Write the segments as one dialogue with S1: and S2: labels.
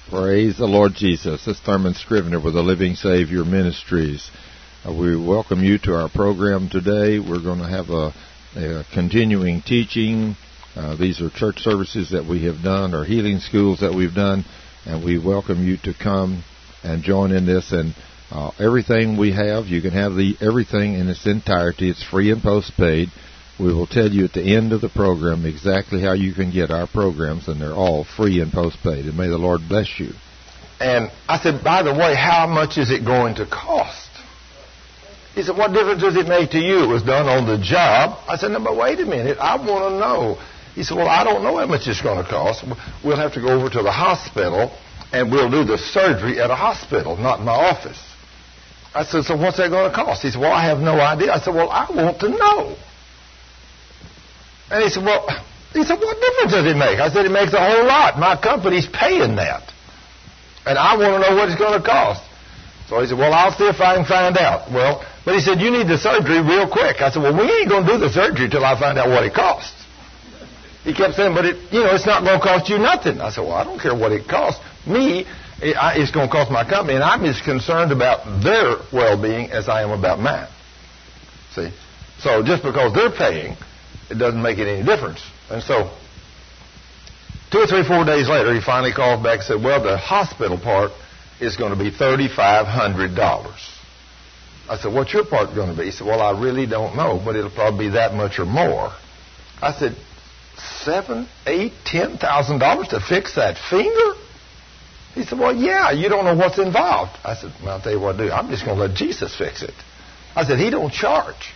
S1: Praise the Lord Jesus. This is Thurman Scrivener with the Living Savior Ministries. We welcome you to our program today. We're going to have a continuing teaching. These are church services that we have done, or healing schools that we've done, and we welcome you to come and join in this. And everything we have, you can have everything in its entirety. It's free and postpaid. We will tell you at the end of the program exactly how you can get our programs, and they're all free and postpaid. And may the Lord bless you.
S2: And I said, by the way, how much is it going to cost? He said, what difference does it make to you? It was done on the job. I said, no, but wait a minute. I want to know. He said, well, I don't know how much it's going to cost. We'll have to go over to the hospital, and we'll do the surgery at a hospital, not in my office. I said, so what's that going to cost? He said, well, I have no idea. I said, well, I want to know. And he said, what difference does it make? I said, it makes a whole lot. My company's paying that. And I want to know what it's going to cost. So he said, well, I'll see if I can find out. But he said, you need the surgery real quick. I said, well, we ain't going to do the surgery till I find out what it costs. He kept saying, but it's not going to cost you nothing. I said, well, I don't care what it costs. It's going to cost my company, and I'm as concerned about their well-being as I am about mine. See? So just because they're paying, it doesn't make it any difference. And so 2 or 3, 4 days later, he finally called back and said, well, the hospital part is going to be $3,500. I said, what's your part going to be? He said, well, I really don't know, but it'll probably be that much or more. I said, $7,000, $8,000, $10,000 to fix that finger? He said, well, yeah, you don't know what's involved. I said, well, I'll tell you what to do. I'm just going to let Jesus fix it. I said, he don't charge.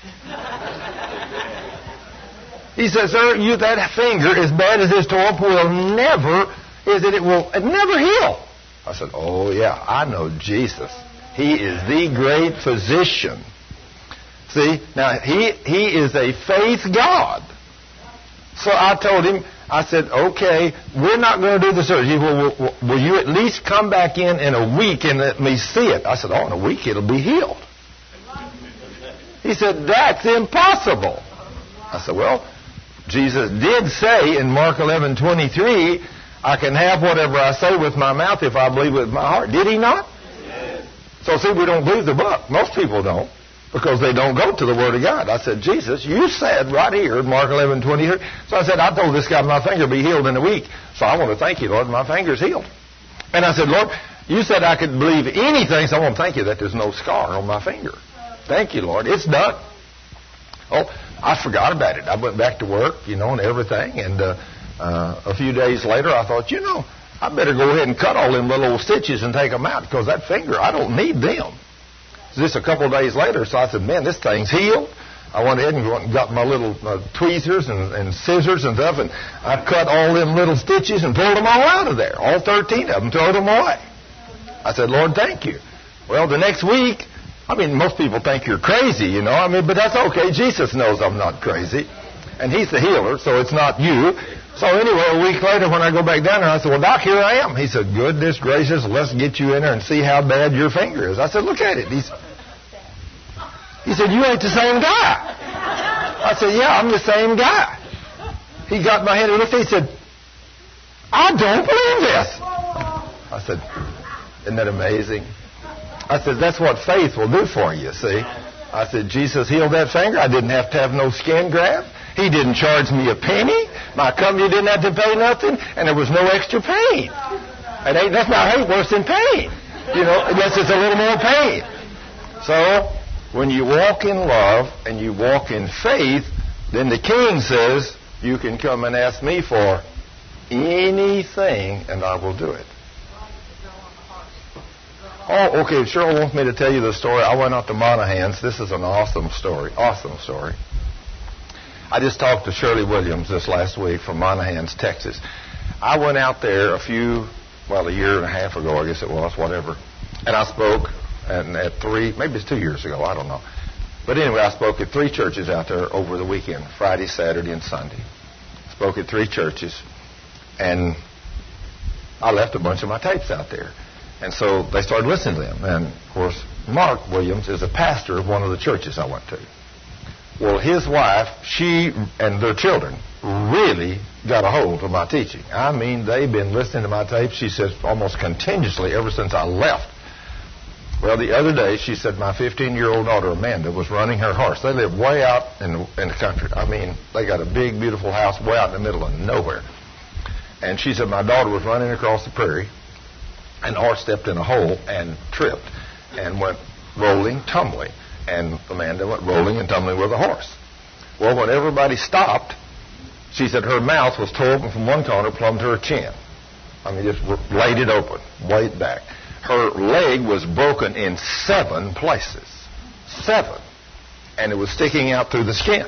S2: He says, sir, that finger, as bad as this tore up, will never heal. I said, oh, yeah, I know Jesus. He is the great physician. See, now, he is a faith God. So I told him, I said, okay, we're not going to do the surgery. Will you at least come back in a week and let me see it? I said, oh, in a week it'll be healed. He said, that's impossible. I said, well, Jesus did say in Mark 11:23, I can have whatever I say with my mouth if I believe with my heart. Did he not? Yes. So see, we don't believe the book. Most people don't, because they don't go to the Word of God. I said, Jesus, you said right here in Mark 11:23. So I said, I told this guy my finger will be healed in a week. So I want to thank you, Lord, my finger's healed. And I said, Lord, you said I could believe anything, so I want to thank you that there's no scar on my finger. Thank you, Lord. It's done. Oh, I forgot about it. I went back to work, and everything. And a few days later, I thought, I better go ahead and cut all them little old stitches and take them out, because that finger, I don't need them. Just a couple of days later, so I said, man, this thing's healed. I went ahead and got my little tweezers and scissors and stuff, and I cut all them little stitches and pulled them all out of there, all 13 of them, threw them away. I said, Lord, thank you. Well, the next week, most people think you're crazy, but that's okay. Jesus knows I'm not crazy, and he's the healer, so it's not you. So anyway, a week later when I go back down there, I said, well, Doc, here I am. He said, goodness gracious, let's get you in there and see how bad your finger is. I said, look at it. He said, you ain't the same guy. I said, yeah, I'm the same guy. He got my hand and looked at it. He said, I don't believe this. I said, isn't that amazing? I said, that's what faith will do for you, see. I said, Jesus healed that finger. I didn't have to have no skin graft. He didn't charge me a penny. My company didn't have to pay nothing, and there was no extra pain. And that's not hate worse than pain, unless it's a little more pain. So when you walk in love and you walk in faith, then the King says, you can come and ask me for anything, and I will do it. Oh, okay, Cheryl wants me to tell you the story. I went out to Monahans. This is an awesome story. Awesome story. I just talked to Shirley Williams this last week from Monahans, Texas. I went out there a year and a half ago, I guess it was, whatever. And I spoke at 3, maybe it's 2 years ago, I don't know. But anyway, I spoke at 3 churches out there over the weekend, Friday, Saturday, and Sunday. Spoke at 3 churches. And I left a bunch of my tapes out there. And so they started listening to them. And, of course, Mark Williams is a pastor of one of the churches I went to. Well, his wife, she and their children really got a hold of my teaching. I mean, they've been listening to my tapes, she says, almost continuously ever since I left. Well, the other day, she said my 15-year-old daughter, Amanda, was running her horse. They live way out in the country. I mean, they got a big, beautiful house way out in the middle of nowhere. And she said my daughter was running across the prairie, and the horse stepped in a hole and tripped and went rolling, tumbling. And Amanda went rolling and tumbling with the horse. Well, when everybody stopped, she said her mouth was tore open from one corner plumb to her chin. I mean, just laid it open, way back. Her leg was broken in 7 places. 7. And it was sticking out through the skin.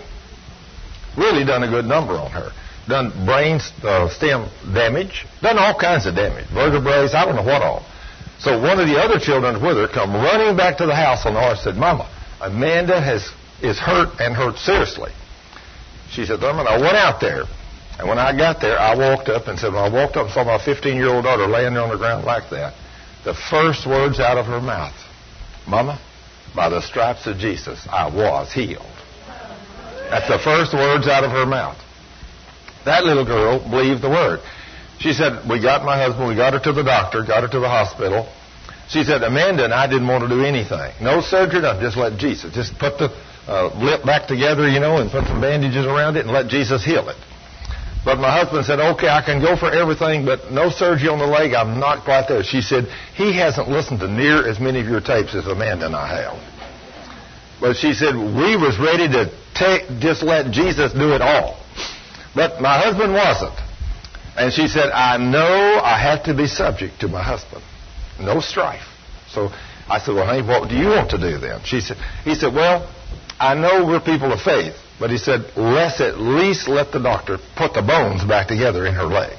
S2: Really done a good number on her. Done brain stem damage. Done all kinds of damage. Vertebrae, I don't know what all. So one of the other children with her come running back to the house on the horse and said, Mama, Amanda is hurt and hurt seriously. She said, Thurman, I went out there. And when I got there, I walked up and said, when I walked up and saw my 15-year-old daughter laying there on the ground like that, the first words out of her mouth, Mama, by the stripes of Jesus, I was healed. That's the first words out of her mouth. That little girl believed the word. She said, we got my husband, we got her to the doctor, got her to the hospital. She said, Amanda and I didn't want to do anything. No surgery, no, just let Jesus. Just put the lip back together, and put some bandages around it and let Jesus heal it. But my husband said, okay, I can go for everything, but no surgery on the leg. I'm not quite there. She said, he hasn't listened to near as many of your tapes as Amanda and I have. But she said, we was ready to just let Jesus do it all. But my husband wasn't. And she said, I know I have to be subject to my husband. No strife. So I said, well, honey, what do you want to do then? He said, well, I know we're people of faith. But he said, let's at least let the doctor put the bones back together in her leg.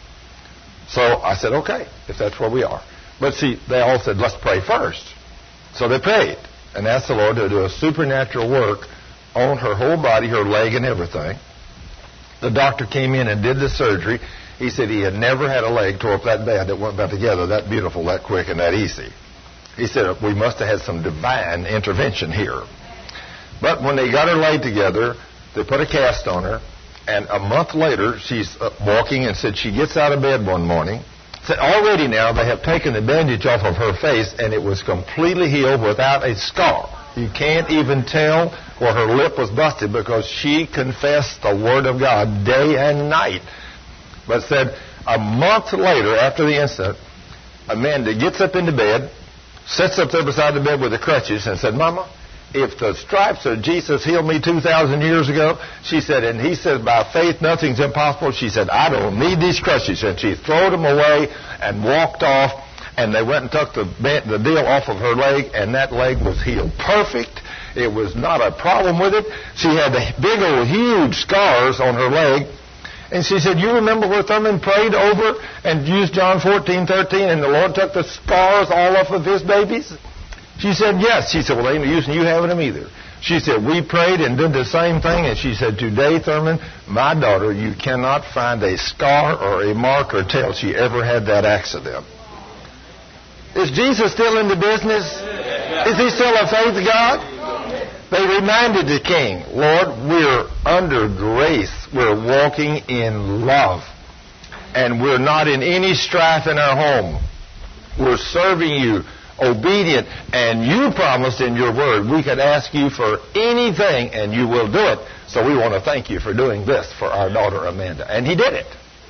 S2: So I said, okay, if that's where we are. But see, they all said, let's pray first. So they prayed and asked the Lord to do a supernatural work on her whole body, her leg and everything. The doctor came in and did the surgery. He said he had never had a leg tore up that bad that went back together, that beautiful, that quick, and that easy. He said, we must have had some divine intervention here. But when they got her laid together, they put a cast on her, and a month later, she's walking and said she gets out of bed one morning. Said already now they have taken the bandage off of her face, and it was completely healed without a scar. You can't even tell where her lip was busted because she confessed the Word of God day and night. But said a month later, after the incident, Amanda gets up into bed, sits up there beside the bed with the crutches, and said, Mama, if the stripes of Jesus healed me 2,000 years ago, she said, and he said, by faith nothing's impossible, she said, I don't need these crutches. And she threw them away and walked off, and they went and took the deal off of her leg, and that leg was healed perfect. It was not a problem with it. She had the big old huge scars on her leg. And she said, you remember where Thurman prayed over and used John 14:13, and the Lord took the scars all off of his babies? She said, yes. She said, well, they ain't no use in you having them either. She said, we prayed and did the same thing. And she said, today, Thurman, my daughter, you cannot find a scar or a mark or tell she ever had that accident. Is Jesus still in the business? Is he still a faith God? They reminded the king, Lord, we're under grace. We're walking in love. And we're not in any strife in our home. We're serving you, obedient, and you promised in your word we could ask you for anything and you will do it. So we want to thank you for doing this for our daughter Amanda. And he did it.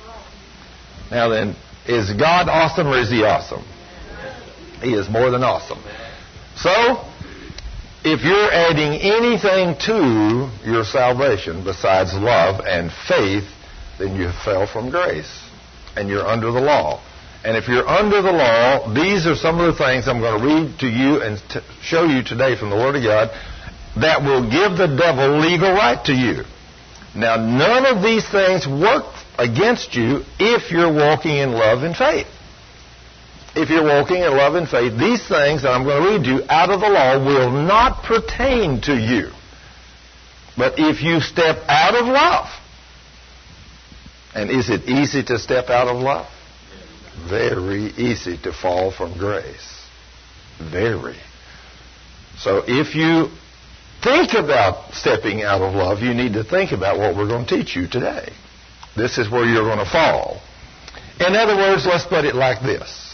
S2: Now then, is God awesome or is he awesome? He is more than awesome. So, if you're adding anything to your salvation besides love and faith, then you fell from grace and you're under the law. And if you're under the law, these are some of the things I'm going to read to you and show you today from the Word of God that will give the devil legal right to you. Now, none of these things work against you if you're walking in love and faith. If you're walking in love and faith, these things that I'm going to read you out of the law will not pertain to you. But if you step out of love, and is it easy to step out of love? Very easy to fall from grace. Very. So if you think about stepping out of love, you need to think about what we're going to teach you today. This is where you're going to fall. In other words, let's put it like this.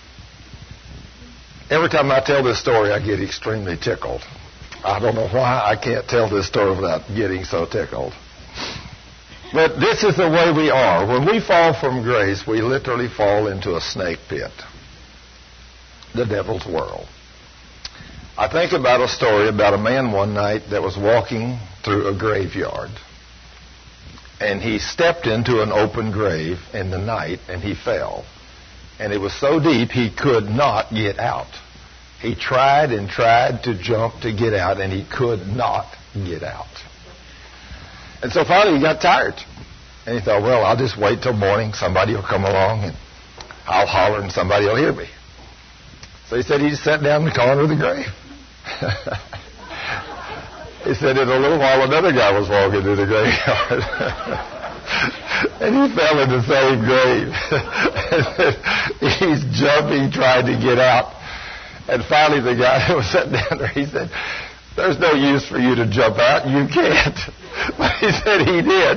S2: Every time I tell this story, I get extremely tickled. I don't know why I can't tell this story without getting so tickled. But this is the way we are. When we fall from grace, we literally fall into a snake pit. The devil's world. I think about a story about a man one night that was walking through a graveyard. And he stepped into an open grave in the night and he fell. And it was so deep he could not get out. He tried and tried to jump to get out and he could not get out. And so finally he got tired. And he thought, well, I'll just wait till morning. Somebody will come along and I'll holler and somebody will hear me. So he said he just sat down in the corner of the grave. He said in a little while another guy was walking through the graveyard. And he fell in the same grave. He's jumping, trying to get out. And finally the guy that was sitting down there, he said, there's no use for you to jump out. You can't. But he said he did.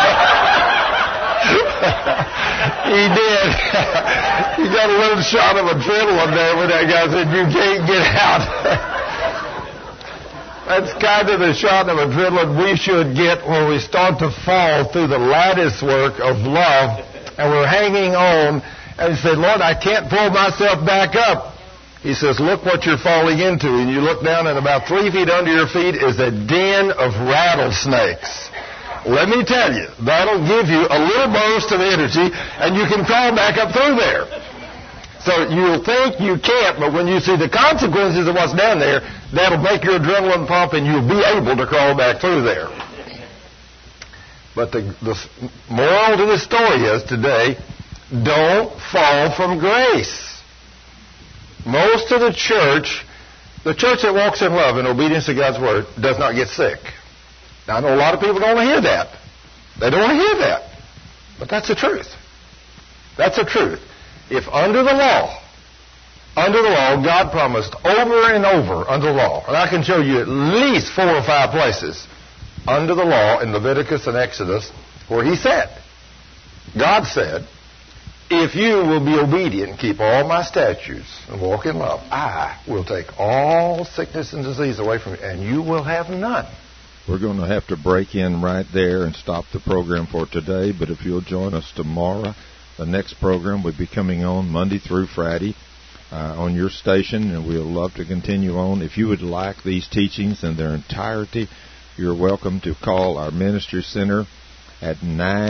S2: He did. He got a little shot of adrenaline there when that guy said, you can't get out. That's kind of the shot of adrenaline we should get when we start to fall through the lattice work of love and we're hanging on and you say, Lord, I can't pull myself back up. He says, look what you're falling into. And you look down and about 3 feet under your feet is a den of rattlesnakes. Let me tell you, that'll give you a little burst of energy and you can crawl back up through there. So you'll think you can't, but when you see the consequences of what's down there, that'll make your adrenaline pump and you'll be able to crawl back through there. But the moral to the story is today, don't fall from grace. Most of the church that walks in love and obedience to God's Word, does not get sick. Now, I know a lot of people don't want to hear that. They don't want to hear that. But that's the truth. That's the truth. If under the law, God promised over and over under the law, and I can show you at least 4 or 5 places under the law in Leviticus and Exodus where He said, God said, if you will be obedient and keep all my statutes and walk in love, I will take all sickness and disease away from you, and you will have none.
S1: We're going to have to break in right there and stop the program for today, but if you'll join us tomorrow, the next program will be coming on Monday through Friday on your station, and we'll love to continue on. If you would like these teachings in their entirety, you're welcome to call our Ministry Center at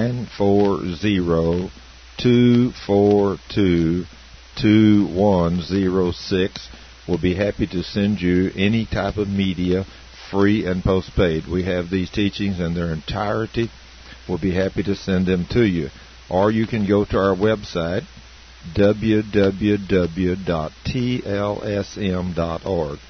S1: 940-242-2106. We'll be happy to send you any type of media, free and postpaid. We have these teachings in their entirety. We'll be happy to send them to you. Or you can go to our website, www.tlsm.org.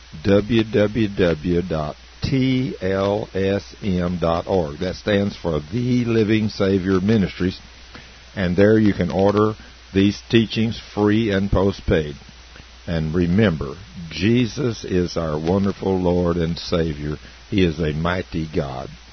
S1: www.tlsm.org. That stands for The Living Savior Ministries. And there you can order these teachings free and postpaid. And remember, Jesus is our wonderful Lord and Savior. He is a mighty God.